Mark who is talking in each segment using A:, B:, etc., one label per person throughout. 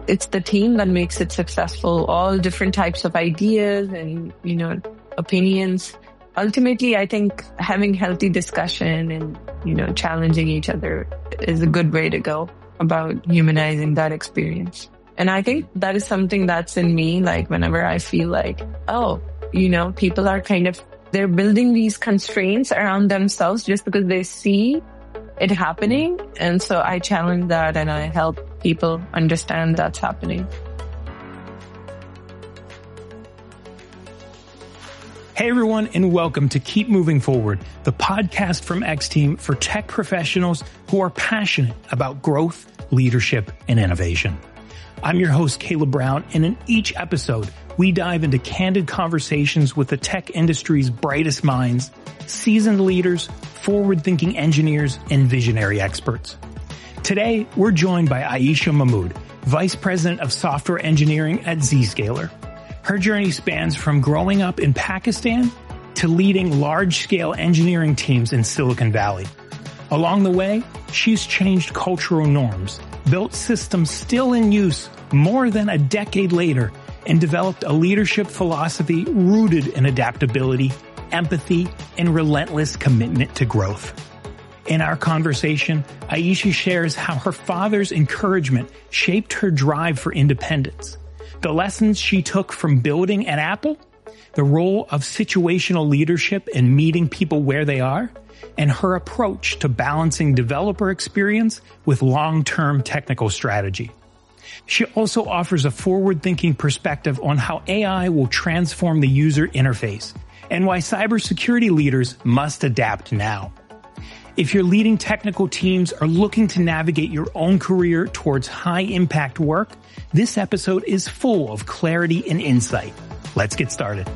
A: it's the team that makes it successful. All different types of ideas and, opinions. Ultimately, I think having healthy discussion and, challenging each other is a good way to go about humanizing that experience. And I think that is something that's in me, like whenever I feel like, people are they're building these constraints around themselves just because they see it happening. And so I challenge that and I help people understand that's happening.
B: Hey everyone, and welcome to Keep Moving Forward, the podcast from X-Team for tech professionals who are passionate about growth, leadership, and innovation. I'm your host, Caleb Brown, and in each episode, we dive into candid conversations with the tech industry's brightest minds, seasoned leaders, forward-thinking engineers, and visionary experts. Today, we're joined by Aisha Mahmood, Vice President of Software Engineering at Zscaler. Her journey spans from growing up in Pakistan to leading large-scale engineering teams in Silicon Valley. Along the way, she's changed cultural norms, built systems still in use more than a decade later, and developed a leadership philosophy rooted in adaptability, empathy, and relentless commitment to growth. In our conversation, Aisha shares how her father's encouragement shaped her drive for independence, the lessons she took from building at Apple, the role of situational leadership in meeting people where they are, and her approach to balancing developer experience with long-term technical strategy. She also offers a forward-thinking perspective on how AI will transform the user interface and why cybersecurity leaders must adapt now. If you're leading technical teams or looking to navigate your own career towards high-impact work, this episode is full of clarity and insight. Let's get started.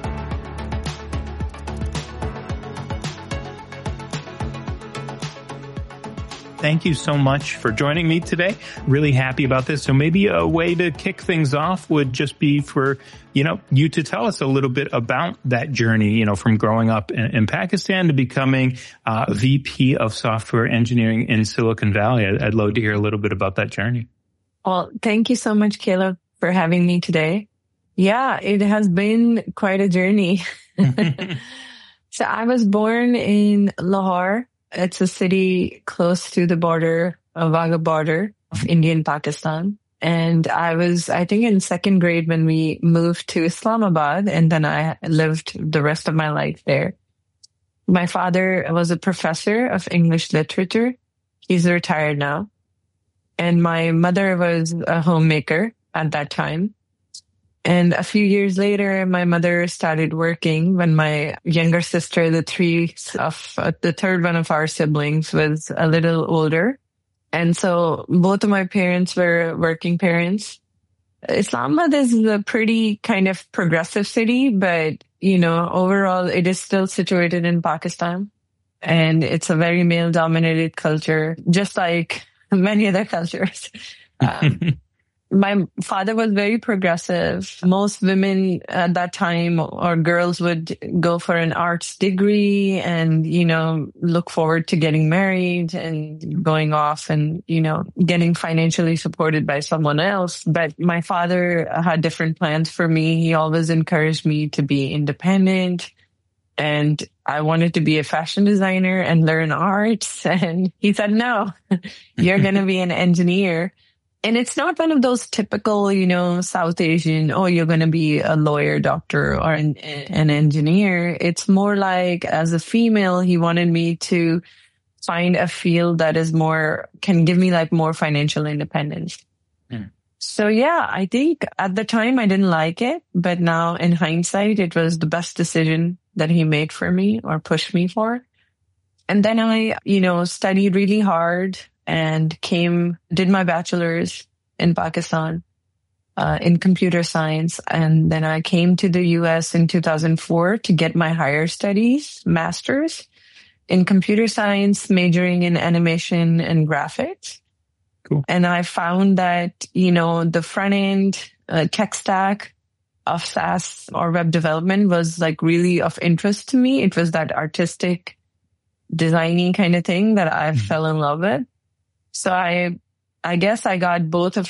B: Thank you so much for joining me today. Really happy about this. So maybe a way to kick things off would just be for, you to tell us a little bit about that journey, from growing up in Pakistan to becoming VP of software engineering in Silicon Valley. I'd love to hear a little bit about that journey.
A: Well, thank you so much, Caleb, for having me today. Yeah, it has been quite a journey. So I was born in Lahore. It's a city close to the border, Wagah border of India and Pakistan. And I was, I think, in second grade when we moved to Islamabad, and then I lived the rest of my life there. My father was a professor of English literature. He's retired now. And my mother was a homemaker at that time. And a few years later, my mother started working when my younger sister, the third one of our siblings, was a little older. And so both of my parents were working parents. Islamabad is a pretty kind of progressive city, but, overall it is still situated in Pakistan. And it's a very male-dominated culture, just like many other cultures. My father was very progressive. Most women at that time or girls would go for an arts degree and, look forward to getting married and going off and, getting financially supported by someone else. But my father had different plans for me. He always encouraged me to be independent. And I wanted to be a fashion designer and learn arts. And he said, no, you're going to be an engineer. And it's not one of those typical, South Asian, you're going to be a lawyer, doctor, or an engineer. It's more like, as a female, he wanted me to find a field that is can give me more financial independence. Mm. So yeah, I think at the time I didn't like it, but now in hindsight, it was the best decision that he made for me or pushed me for. And then I, studied really hard and did my bachelor's in Pakistan, in computer science. And then I came to the US in 2004 to get my higher studies, master's in computer science, majoring in animation and graphics.
B: Cool.
A: And I found that, the front end tech stack of SaaS or web development was really of interest to me. It was that artistic, designy kind of thing that I fell in love with. So I guess I got both of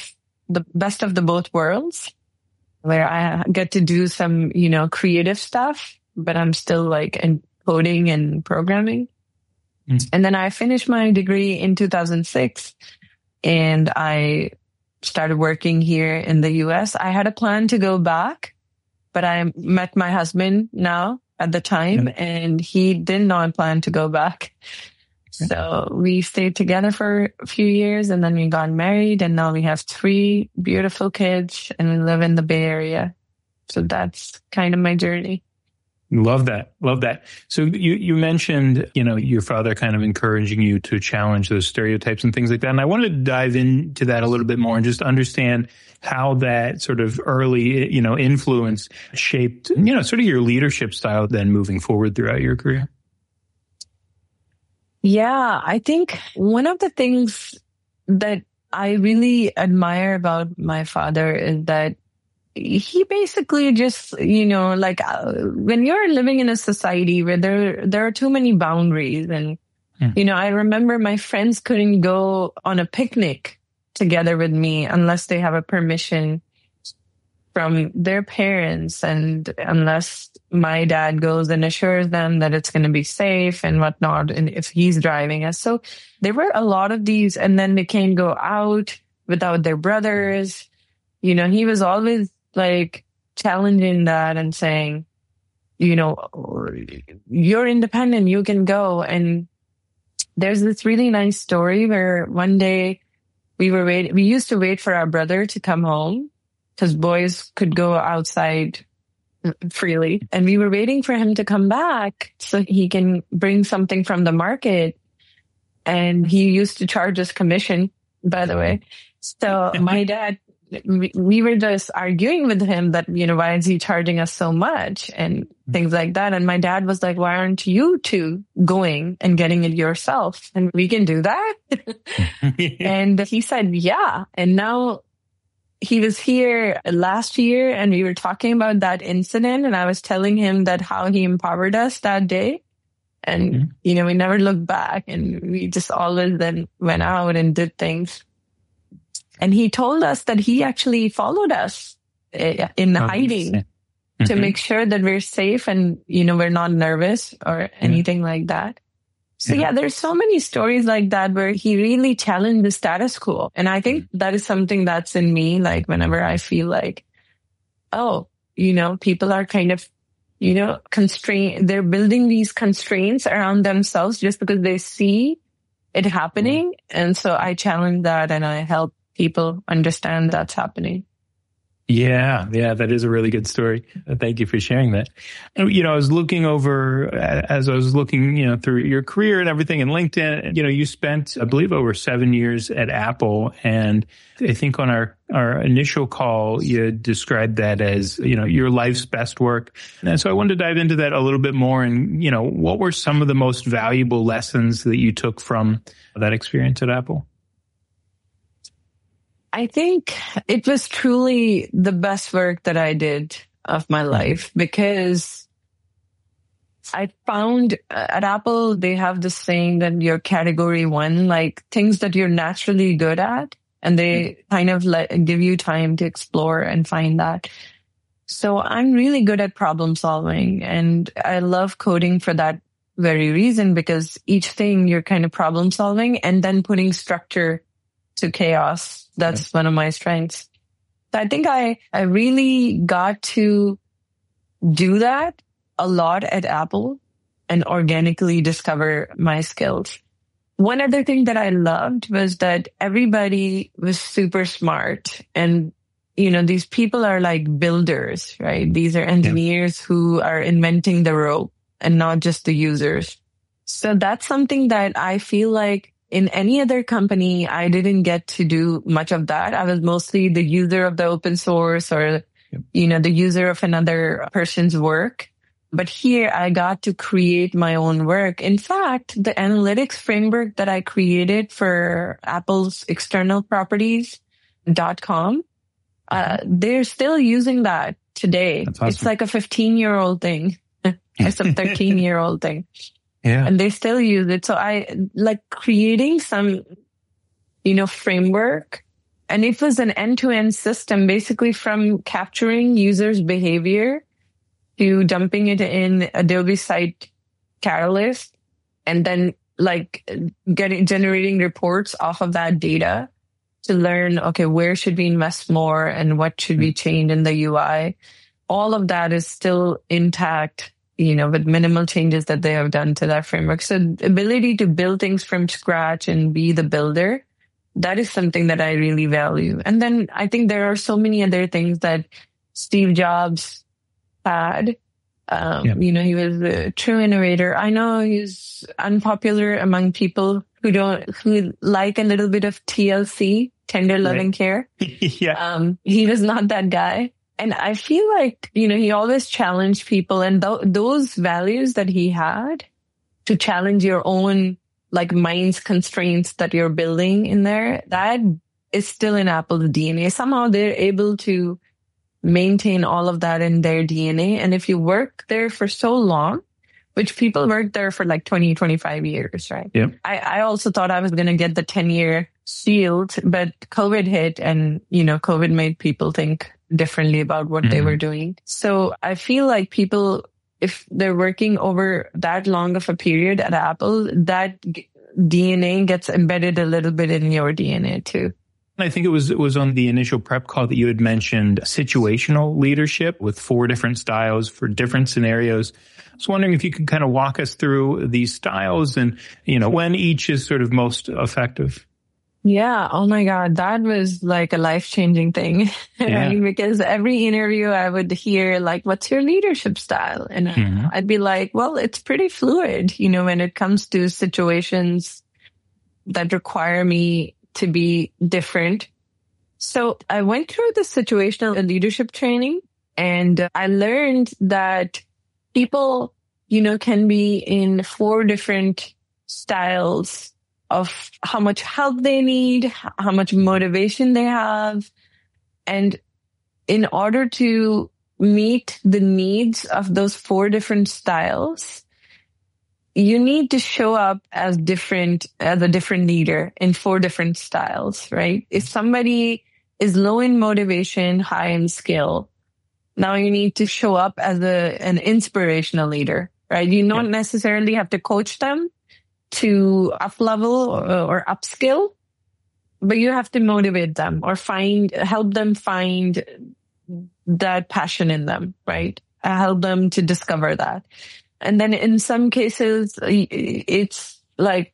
A: the best of the both worlds, where I get to do some, creative stuff, but I'm still like in coding and programming. And then I finished my degree in 2006 and I started working here in the US. I had a plan to go back, but I met my husband now at the time and he did not plan to go back. So we stayed together for a few years and then we got married and now we have 3 beautiful kids and we live in the Bay Area. So that's kind of my journey.
B: Love that. Love that. So you mentioned, your father kind of encouraging you to challenge those stereotypes and things like that. And I wanted to dive into that a little bit more and just understand how that sort of early, influence shaped, sort of your leadership style then moving forward throughout your career.
A: Yeah, I think one of the things that I really admire about my father is that he basically just, when you're living in a society where there are too many boundaries and, I remember my friends couldn't go on a picnic together with me unless they have a permission from their parents and unless my dad goes and assures them that it's going to be safe and whatnot. And if he's driving us. So there were a lot of these and then they can't go out without their brothers. He was always like challenging that and saying, you're independent, you can go. And there's this really nice story where one day we used to wait for our brother to come home because boys could go outside freely. And we were waiting for him to come back so he can bring something from the market. And he used to charge us commission, by the way. So my dad, we were just arguing with him that, why is he charging us so much and things like that. And my dad was like, why aren't you two going and getting it yourself? And we can do that. And he said, yeah. And now he was here last year and we were talking about that incident. And I was telling him that how he empowered us that day. And, we never looked back and we just always then went out and did things. And he told us that he actually followed us in hiding to make sure that we're safe and, we're not nervous or anything like that. So there's so many stories like that where he really challenged the status quo. And I think that is something that's in me. Like whenever I feel like, people are kind of, constrained, they're building these constraints around themselves just because they see it happening. And so I challenge that and I help people understand that's happening.
B: Yeah, that is a really good story. Thank you for sharing that. I was looking over, as I was looking, through your career and everything in LinkedIn, you spent, I believe, over 7 years at Apple. And I think on our initial call, you described that as, your life's best work. And so I wanted to dive into that a little bit more. And, what were some of the most valuable lessons that you took from that experience at Apple?
A: I think it was truly the best work that I did of my life because I found at Apple, they have this saying that you're category 1, like things that you're naturally good at, and they kind of give you time to explore and find that. So I'm really good at problem solving and I love coding for that very reason because each thing you're kind of problem solving and then putting structure to chaos. That's one of my strengths. So I think I really got to do that a lot at Apple and organically discover my skills. One other thing that I loved was that everybody was super smart and, these people are like builders, right? These are engineers who are inventing the rope and not just the users. So that's something that I feel like in any other company, I didn't get to do much of that. I was mostly the user of the open source or, the user of another person's work. But here I got to create my own work. In fact, the analytics framework that I created for Apple's external properties.com, they're still using that today. That's awesome. It's like a 15-year-old thing. It's a 13-year-old thing. Yeah. And they still use it. So I like creating some, framework And it was an end-to-end system, basically from capturing users' behavior to dumping it in Adobe Site Catalyst, and then like generating reports off of that data to learn, okay, where should we invest more and what should we change in the UI. All of that is still intact, with minimal changes that they have done to that framework. So the ability to build things from scratch and be the builder, that is something that I really value. And then I think there are so many other things that Steve Jobs had. He was a true innovator. I know he's unpopular among people who like a little bit of TLC, tender love and care.
B: Yeah.
A: He was not that guy. And I feel like, he always challenged people, and those values that he had to challenge your own like mind's constraints that you're building in there, that is still in Apple's DNA. Somehow they're able to maintain all of that in their DNA. And if you work there for so long, which people work there for like 20, 25 years, right?
B: Yeah.
A: I also thought I was going to get the 10-year shield, but COVID hit and, COVID made people think differently about what they were doing. So I feel like people, if they're working over that long of a period at Apple, that DNA gets embedded a little bit in your DNA too.
B: I think it was on the initial prep call that you had mentioned situational leadership with 4 different styles for different scenarios. I was wondering if you could kind of walk us through these styles and, when each is sort of most effective.
A: Yeah. Oh my God. That was like a life-changing thing, right? Because every interview I would hear like, what's your leadership style? And I'd be like, well, it's pretty fluid, when it comes to situations that require me to be different. So I went through the situational leadership training, and I learned that people, can be in 4 different styles of how much help they need, how much motivation they have. And in order to meet the needs of those 4 different styles, you need to show up as a different leader in 4 different styles, right? If somebody is low in motivation, high in skill, now you need to show up as an inspirational leader, right? You don't necessarily have to coach them to up level or upskill, but you have to motivate them or help them find that passion in them, right? Help them to discover that. And then in some cases, it's like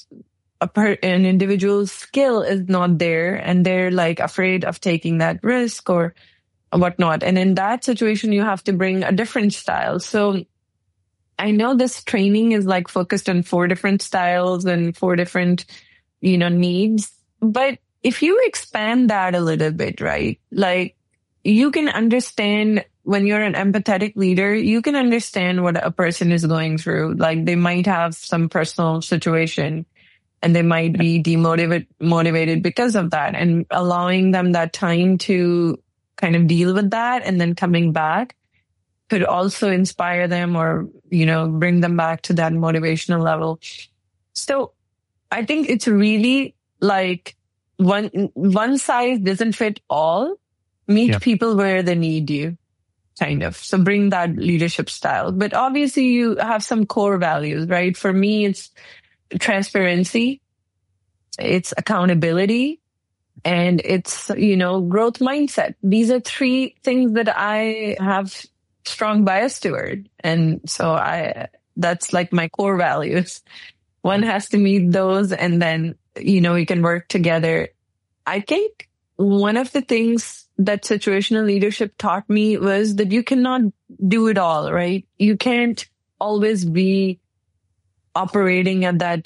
A: an individual's skill is not there and they're like afraid of taking that risk or whatnot. And in that situation, you have to bring a different style. So I know this training is like focused on 4 different styles and 4 different, needs. But if you expand that a little bit, right? Like you can understand when you're an empathetic leader, you can understand what a person is going through. Like they might have some personal situation and they might be motivated because of that, and allowing them that time to kind of deal with that and then coming back could also inspire them or, bring them back to that motivational level. So I think it's really like one size doesn't fit all. Meet people where they need you, kind of. So bring that leadership style. But obviously you have some core values, right? For me, it's transparency, it's accountability, and it's, growth mindset. These are 3 things that I have strong bias toward. And so that's like my core values. One has to meet those, and then, we can work together. I think one of the things that situational leadership taught me was that you cannot do it all, right? You can't always be operating at that,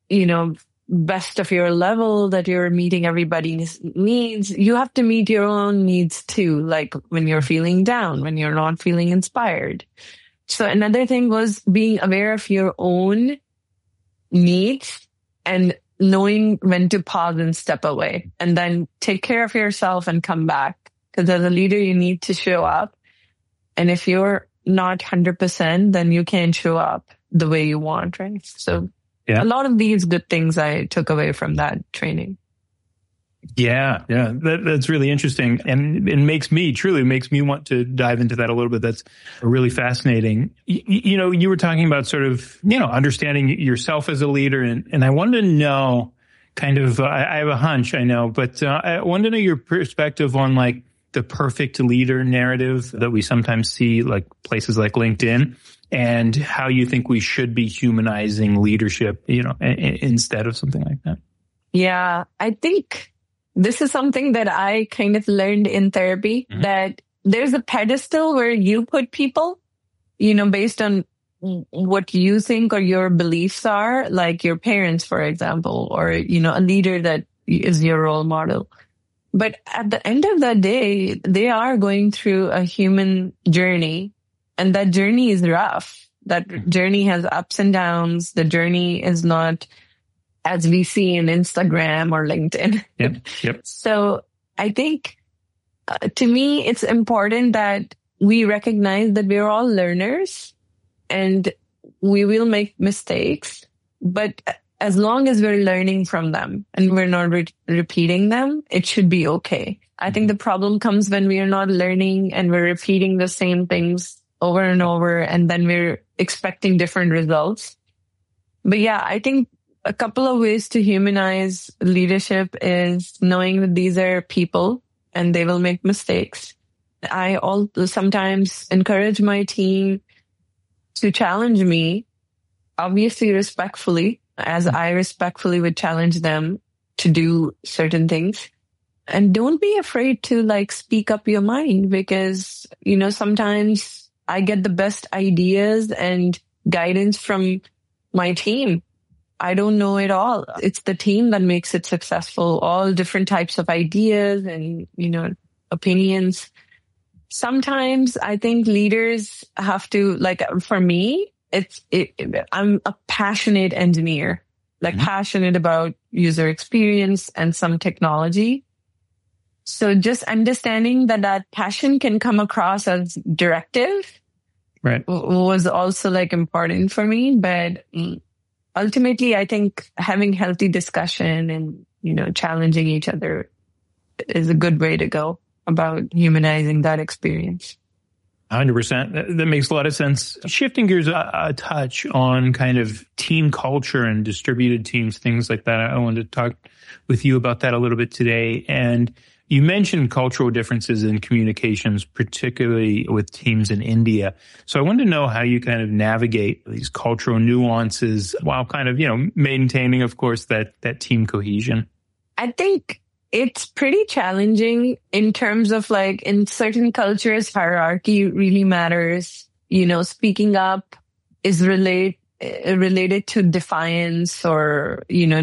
A: best of your level that you're meeting everybody's needs. You have to meet your own needs too, like when you're feeling down, when you're not feeling inspired. So another thing was being aware of your own needs and knowing when to pause and step away and then take care of yourself and come back. Because as a leader, you need to show up. And if you're not 100%, then you can't show up the way you want, right? So a lot of these good things I took away from that training.
B: Yeah. That's really interesting. And it makes me want to dive into that a little bit. That's really fascinating. You were talking about sort of, understanding yourself as a leader. And I wanted to know kind of, I have a hunch, I know, but I wanted to know your perspective on like the perfect leader narrative that we sometimes see like places like LinkedIn, and how you think we should be humanizing leadership, instead of something like that.
A: Yeah, I think this is something that I kind of learned in therapy, that there's a pedestal where you put people, based on what you think or your beliefs are, like your parents, for example, or, a leader that is your role model. But at the end of the day, they are going through a human journey, and that journey is rough. That journey has ups and downs. The journey is not as we see in Instagram or LinkedIn.
B: Yep.
A: So I think to me, it's important that we recognize that we're all learners and we will make mistakes, but as long as we're learning from them and we're not repeating them, it should be okay. I think the problem comes when we are not learning and we're repeating the same things over and over, and then we're expecting different results. But yeah, I think a couple of ways to humanize leadership is knowing that these are people and they will make mistakes. I also sometimes encourage my team to challenge me, obviously respectfully, as I respectfully would challenge them to do certain things. And don't be afraid to like speak up your mind, because, sometimes I get the best ideas and guidance from my team. I don't know it all. It's the team that makes it successful. All different types of ideas and, opinions. Sometimes I think leaders have to, like, for me, I'm a passionate engineer, passionate about user experience and some technology. So just understanding that passion can come across as directive,
B: right,
A: was also like important for me. But ultimately, I think having healthy discussion and, challenging each other is a good way to go about humanizing that experience.
B: 100%. That makes a lot of sense. Shifting gears a touch on kind of team culture and distributed teams, things like that. I wanted to talk with you about that a little bit today. And you mentioned cultural differences in communications, particularly with teams in India. So I wanted to know how you kind of navigate these cultural nuances while kind of, maintaining, of course, that team cohesion.
A: I think it's pretty challenging in terms of like in certain cultures, hierarchy really matters. Speaking up is related to defiance or,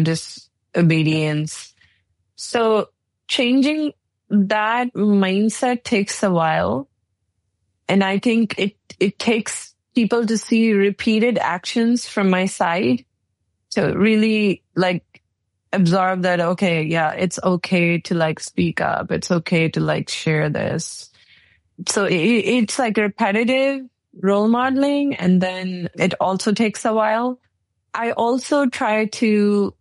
A: disobedience. So changing that mindset takes a while. And I think it takes people to see repeated actions from my side to really like absorb that, okay, yeah, it's okay to like speak up. It's okay to like share this. So it's like repetitive role modeling. And then it also takes a while. I also try to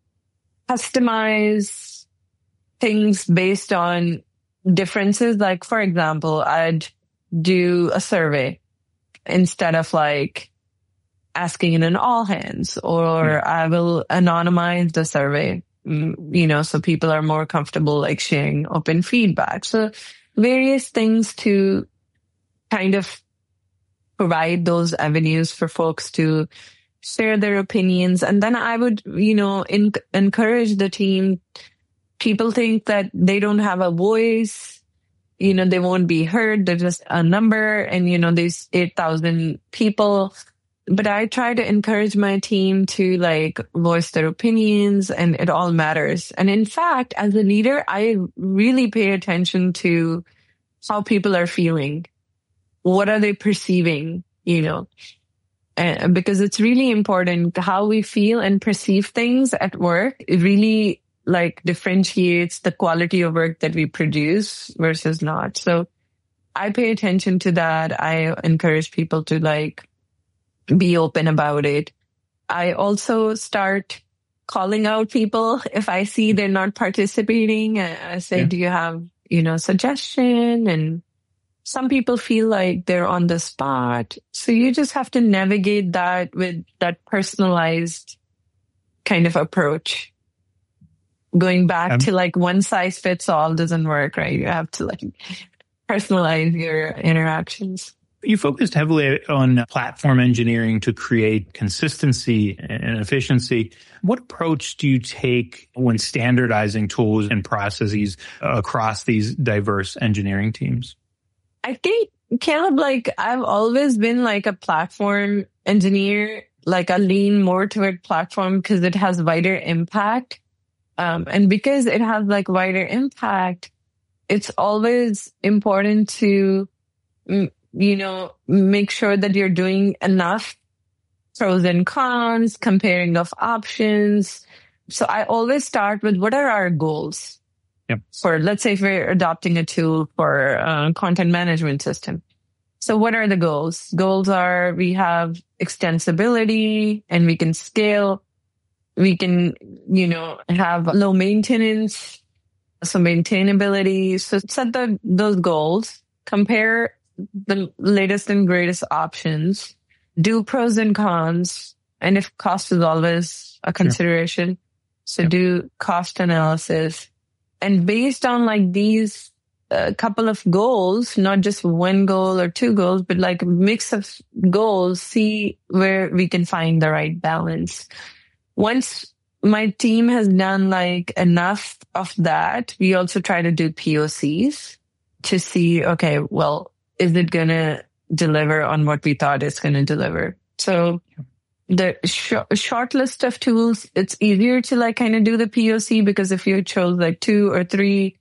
A: customize things based on differences. Like, for example, I'd do a survey instead of like asking in an all hands, or I will anonymize the survey. So people are more comfortable like sharing open feedback. So various things to kind of provide those avenues for folks to share their opinions. And then I would, encourage the team. People think that they don't have a voice, they won't be heard. They're just a number and, there's 8,000 people. But I try to encourage my team to like voice their opinions, and it all matters. And in fact, as a leader, I really pay attention to how people are feeling. What are they perceiving, because it's really important how we feel and perceive things at work. It really like differentiates the quality of work that we produce versus not. So I pay attention to that. I encourage people to like be open about it. I also start calling out people if I see they're not participating. I say, do you have, suggestion? And some people feel like they're on the spot. So you just have to navigate that with that personalized kind of approach. Going back to like one size fits all doesn't work, right? You have to like personalize your interactions.
B: You focused heavily on platform engineering to create consistency and efficiency. What approach do you take when standardizing tools and processes across these diverse engineering teams?
A: I think, Caleb, like I've always been like a platform engineer. Like I lean more toward platform because it has wider impact. And because it has like wider impact, it's always important to, make sure that you're doing enough pros and cons, comparing of options. So I always start with what are our goals?
B: Yep.
A: For, let's say if we're adopting a tool for a content management system. So what are the goals? Goals are we have extensibility and we can scale. We can, have low maintenance, so maintainability. So set those goals, compare the latest and greatest options, do pros and cons. And if cost is always a consideration, so do cost analysis. And based on like these couple of goals, not just one goal or two goals, but like a mix of goals, see where we can find the right balance. Once my team has done like enough of that, we also try to do POCs to see, okay, well, is it going to deliver on what we thought it's going to deliver? So the short list of tools, it's easier to like kind of do the POC because if you chose like 2 or 3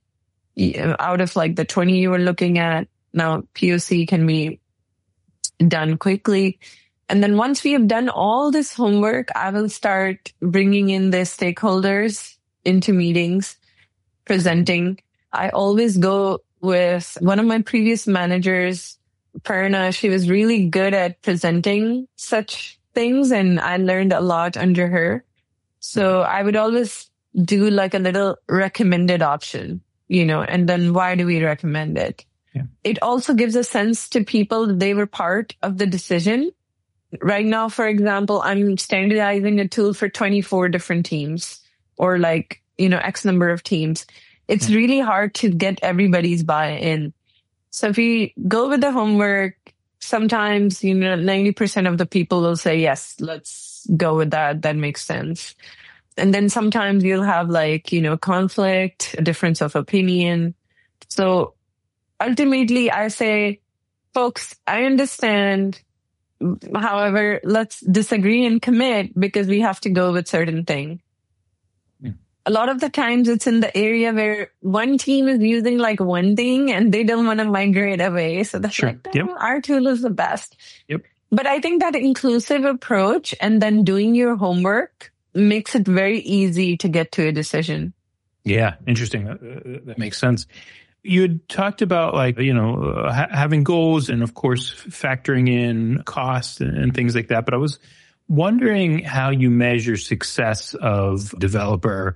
A: out of like the 20 you were looking at, now POC can be done quickly. And then once we have done all this homework, I will start bringing in the stakeholders into meetings, presenting. I always go with one of my previous managers, Perna. She was really good at presenting such things and I learned a lot under her. So I would always do like a little recommended option, and then why do we recommend it? Yeah. It also gives a sense to people that they were part of the decision. Right now, for example, I'm standardizing a tool for 24 different teams or like, X number of teams. It's really hard to get everybody's buy-in. So if we go with the homework, sometimes, 90% of the people will say, yes, let's go with that. That makes sense. And then sometimes you'll have like, conflict, a difference of opinion. So ultimately I say, folks, I understand. However, let's disagree and commit because we have to go with certain thing. Yeah. A lot of the times it's in the area where one team is using like one thing and they don't want to migrate away. So that's our tool is the best.
B: Yep.
A: But I think that inclusive approach and then doing your homework makes it very easy to get to a decision.
B: Yeah. Interesting. That makes sense. You had talked about like, having goals and of course factoring in costs and things like that. But I was wondering how you measure success of developer,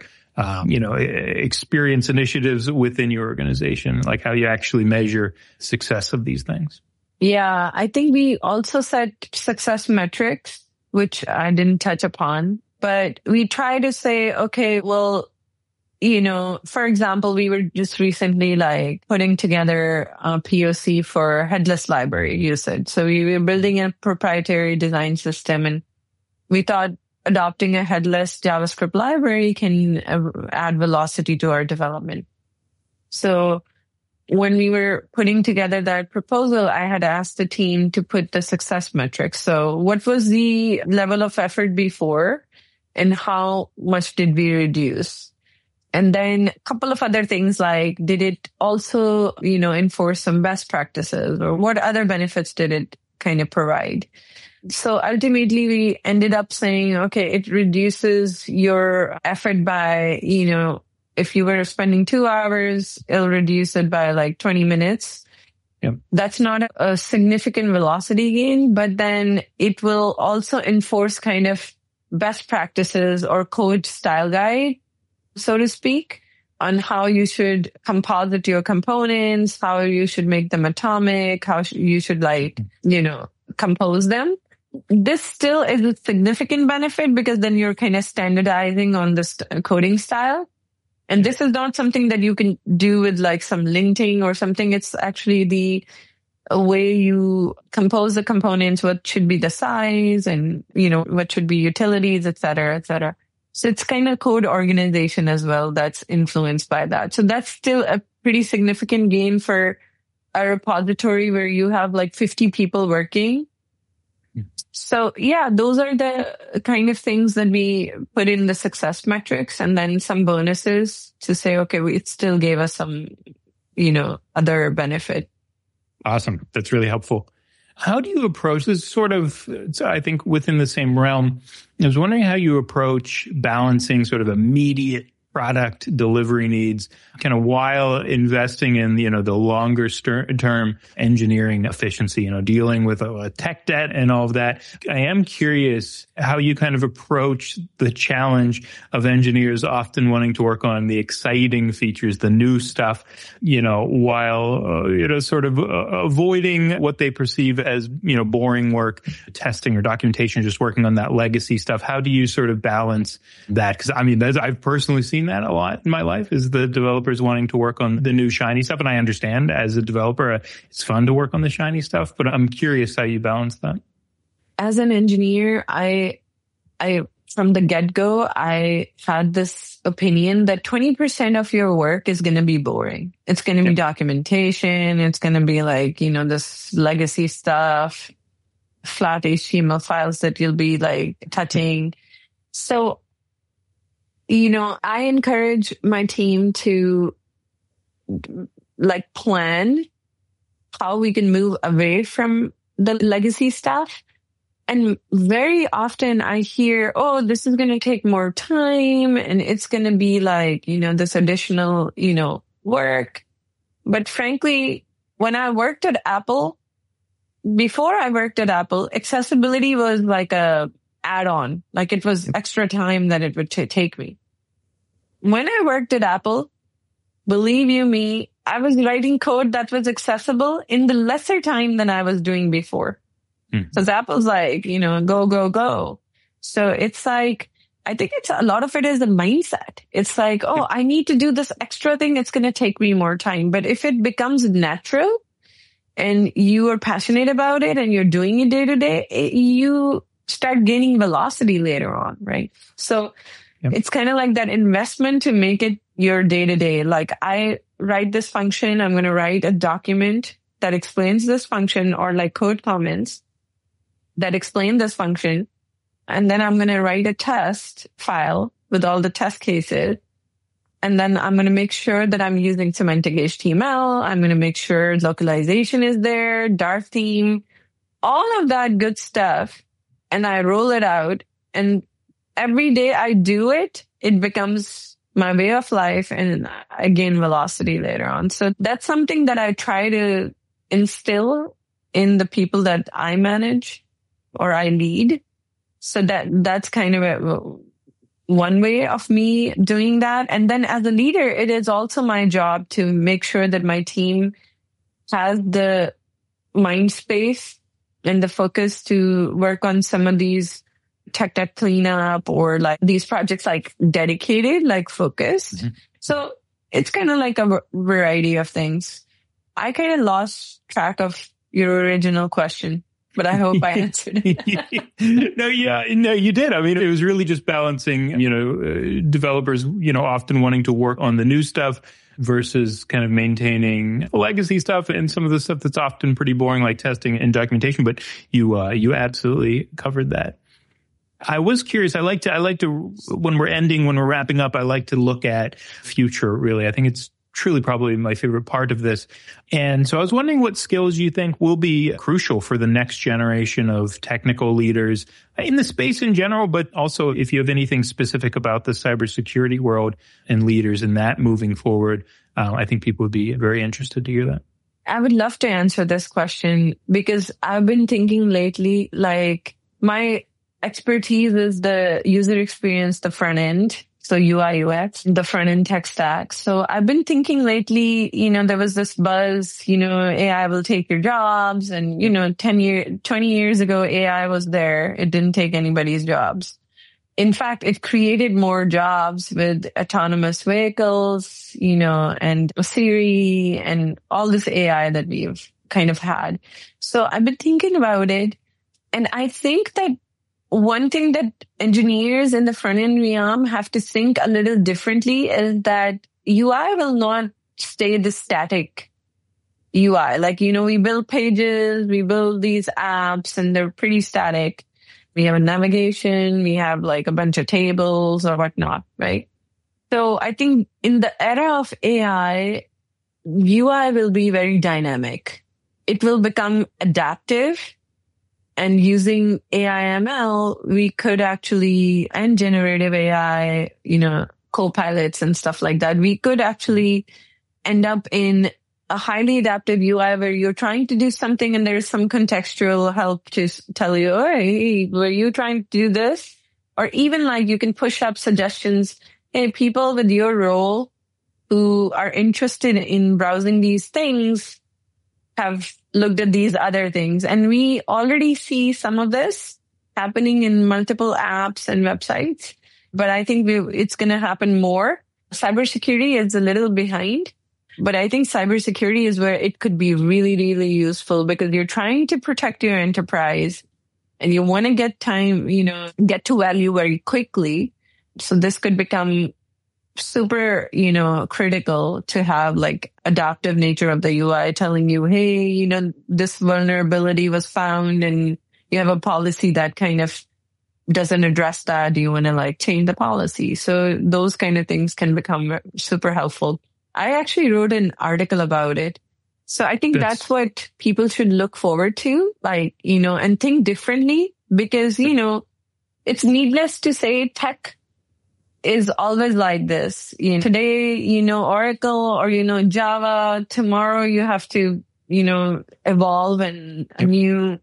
B: experience initiatives within your organization, like how you actually measure success of these things.
A: Yeah, I think we also set success metrics, which I didn't touch upon, but we try to say, okay, well, for example, we were just recently like putting together a POC for headless library usage. So we were building a proprietary design system and we thought adopting a headless JavaScript library can add velocity to our development. So when we were putting together that proposal, I had asked the team to put the success metrics. So what was the level of effort before and how much did we reduce? And then a couple of other things like, did it also, enforce some best practices or what other benefits did it kind of provide? So ultimately we ended up saying, okay, it reduces your effort by, if you were spending 2 hours, it'll reduce it by like 20 minutes.
B: Yep.
A: That's not a significant velocity gain, but then it will also enforce kind of best practices or code style guide, so to speak, on how you should composite your components, how you should make them atomic, how you should compose them. This still is a significant benefit because then you're kind of standardizing on this coding style. And this is not something that you can do with like some linting or something. It's actually the way you compose the components, what should be the size and, what should be utilities, et cetera, et cetera. So it's kind of code organization as well that's influenced by that. So that's still a pretty significant gain for a repository where you have like 50 people working. So yeah, those are the kind of things that we put in the success metrics, and then some bonuses to say, okay, it still gave us some, other benefit.
B: Awesome. That's really helpful. How do you approach this sort of, I think within the same realm? I was wondering how you approach balancing sort of immediate product delivery needs kind of while investing in, the longer term engineering efficiency, dealing with a tech debt and all of that. I am curious how you kind of approach the challenge of engineers often wanting to work on the exciting features, the new stuff, while, sort of avoiding what they perceive as, boring work, testing or documentation, just working on that legacy stuff. How do you sort of balance that? Because I've personally seen that a lot in my life, is the developers wanting to work on the new shiny stuff. And I understand as a developer, it's fun to work on the shiny stuff, but I'm curious how you balance that.
A: As an engineer, I from the get-go, I had this opinion that 20% of your work is going to be boring. It's going to be documentation. It's going to be like, this legacy stuff, flat HTML files that you'll be like touching. So, I encourage my team to like plan how we can move away from the legacy stuff. And very often I hear, oh, this is going to take more time and it's going to be like, this additional, work. But frankly, when I worked at Apple, before I worked at Apple, accessibility was like a add-on, like it was extra time that it would take me. When I worked at Apple, believe you me, I was writing code that was accessible in the lesser time than I was doing before. Because Apple's like, go, go, go. So it's like, I think a lot of it is a mindset. It's like, oh, I need to do this extra thing. It's going to take me more time. But if it becomes natural and you are passionate about it and you're doing it day to day, you start gaining velocity later on, right? So it's kind of like that investment to make it your day to day. Like I write this function, I'm going to write a document that explains this function, or like code comments that explain this function. And then I'm going to write a test file with all the test cases. And then I'm going to make sure that I'm using semantic HTML. I'm going to make sure localization is there, dark theme, all of that good stuff. And I roll it out. And every day I do it, it becomes my way of life and I gain velocity later on. So that's something that I try to instill in the people that I manage or I lead. So that's kind of one way of me doing that. And then as a leader, it is also my job to make sure that my team has the mind space and the focus to work on some of these tech debt cleanup or like these projects like dedicated, like focused. Mm-hmm. So it's kind of like a variety of things. I kind of lost track of your original question, but I hope I answered it.
B: No, you did. I mean, it was really just balancing, developers, often wanting to work on the new stuff versus kind of maintaining legacy stuff and some of the stuff that's often pretty boring, like testing and documentation. But you absolutely covered that. I was curious. I like to, when we're wrapping up, I like to look at future, really. I think it's truly probably my favorite part of this. And so I was wondering what skills you think will be crucial for the next generation of technical leaders in the space in general, but also if you have anything specific about the cybersecurity world and leaders in that moving forward. I think people would be very interested to hear that.
A: I would love to answer this question because I've been thinking lately, like my expertise is the user experience, the front end. So UI, UX, the front end tech stack. So I've been thinking lately, there was this buzz, AI will take your jobs. And, 20 years ago, AI was there. It didn't take anybody's jobs. In fact, it created more jobs with autonomous vehicles, and Siri and all this AI that we've kind of had. So I've been thinking about it. And I think that one thing that engineers in the front-end realm have to think a little differently is that UI will not stay the static UI. Like, we build pages, we build these apps, and they're pretty static. We have a navigation, we have like a bunch of tables or whatnot, right? So I think in the era of AI, UI will be very dynamic. It will become adaptive. And using AI ML, we could actually, and generative AI, co-pilots and stuff like that, we could actually end up in a highly adaptive UI where you're trying to do something and there's some contextual help to tell you, hey, were you trying to do this? Or even like you can push up suggestions. Hey, people with your role who are interested in browsing these things have looked at these other things. And we already see some of this happening in multiple apps and websites, but I think it's going to happen more. Cybersecurity is a little behind, but I think cybersecurity is where it could be really, really useful because you're trying to protect your enterprise and you want to get get to value very quickly. So this could become super, critical to have like adaptive nature of the UI telling you, hey, this vulnerability was found and you have a policy that kind of doesn't address that. Do you want to like change the policy? So those kind of things can become super helpful. I actually wrote an article about it. So I think that's what people should look forward to, like, and think differently because, it's needless to say tech is always like this. Today, Oracle or, Java. Tomorrow you have to, evolve and a new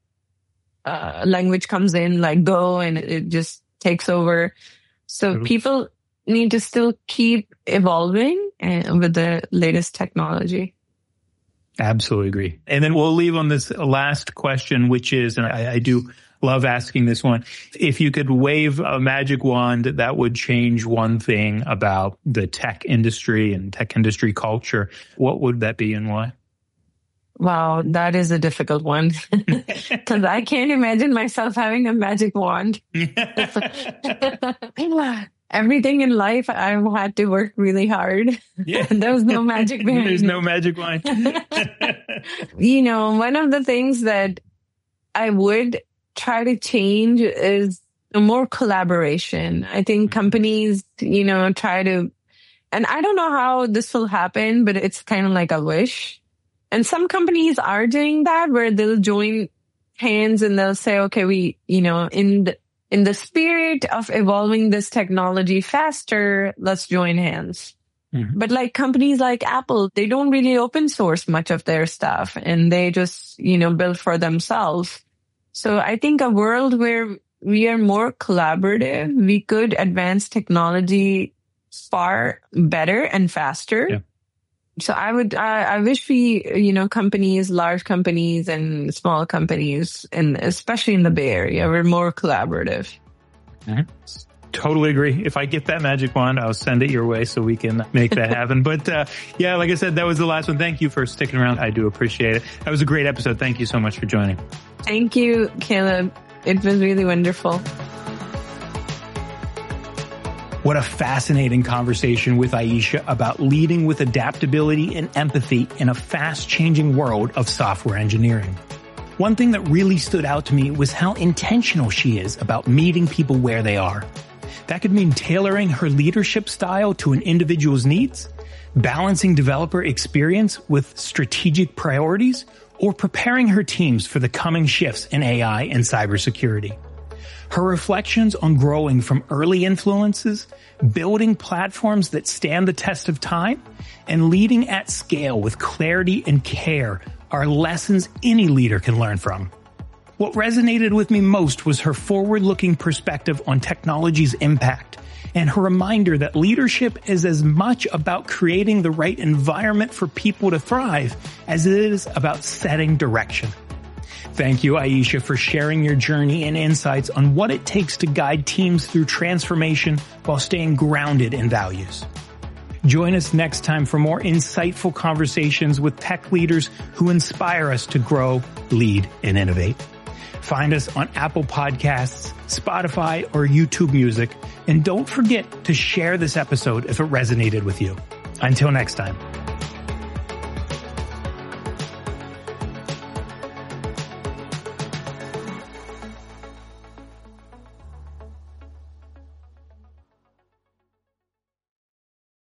A: language comes in like Go and it just takes over. So people need to still keep evolving with the latest technology.
B: Absolutely agree. And then we'll leave on this last question, which is, and I do love asking this one. If you could wave a magic wand that would change one thing about the tech industry and tech industry culture, what would that be and why?
A: Wow, that is a difficult one because I can't imagine myself having a magic wand. Everything in life, I've had to work really hard. Yeah. There was no magic behind
B: There's no magic wand.
A: One of the things that I would try to change is more collaboration. I think companies, try to, and I don't know how this will happen, but it's kind of like a wish. And some companies are doing that where they'll join hands and they'll say, okay, we, in the spirit of evolving this technology faster, let's join hands. Mm-hmm. But like companies like Apple, they don't really open source much of their stuff and they just, build for themselves. So I think a world where we are more collaborative, we could advance technology far better and faster. Yeah. So I wish we, companies, large companies and small companies, and especially in the Bay Area, we're more collaborative.
B: Mm-hmm. Totally agree. If I get that magic wand, I'll send it your way so we can make that happen. But yeah, like I said, that was the last one. Thank you for sticking around. I do appreciate it. That was a great episode. Thank you so much for joining.
A: Thank you, Caleb. It was really wonderful.
B: What a fascinating conversation with Aisha about leading with adaptability and empathy in a fast-changing world of software engineering. One thing that really stood out to me was how intentional she is about meeting people where they are. That could mean tailoring her leadership style to an individual's needs, balancing developer experience with strategic priorities, or preparing her teams for the coming shifts in AI and cybersecurity. Her reflections on growing from early influences, building platforms that stand the test of time, and leading at scale with clarity and care are lessons any leader can learn from. What resonated with me most was her forward-looking perspective on technology's impact and her reminder that leadership is as much about creating the right environment for people to thrive as it is about setting direction. Thank you, Aisha, for sharing your journey and insights on what it takes to guide teams through transformation while staying grounded in values. Join us next time for more insightful conversations with tech leaders who inspire us to grow, lead, and innovate. Find us on Apple Podcasts, Spotify, or YouTube Music. And don't forget to share this episode if it resonated with you. Until next time.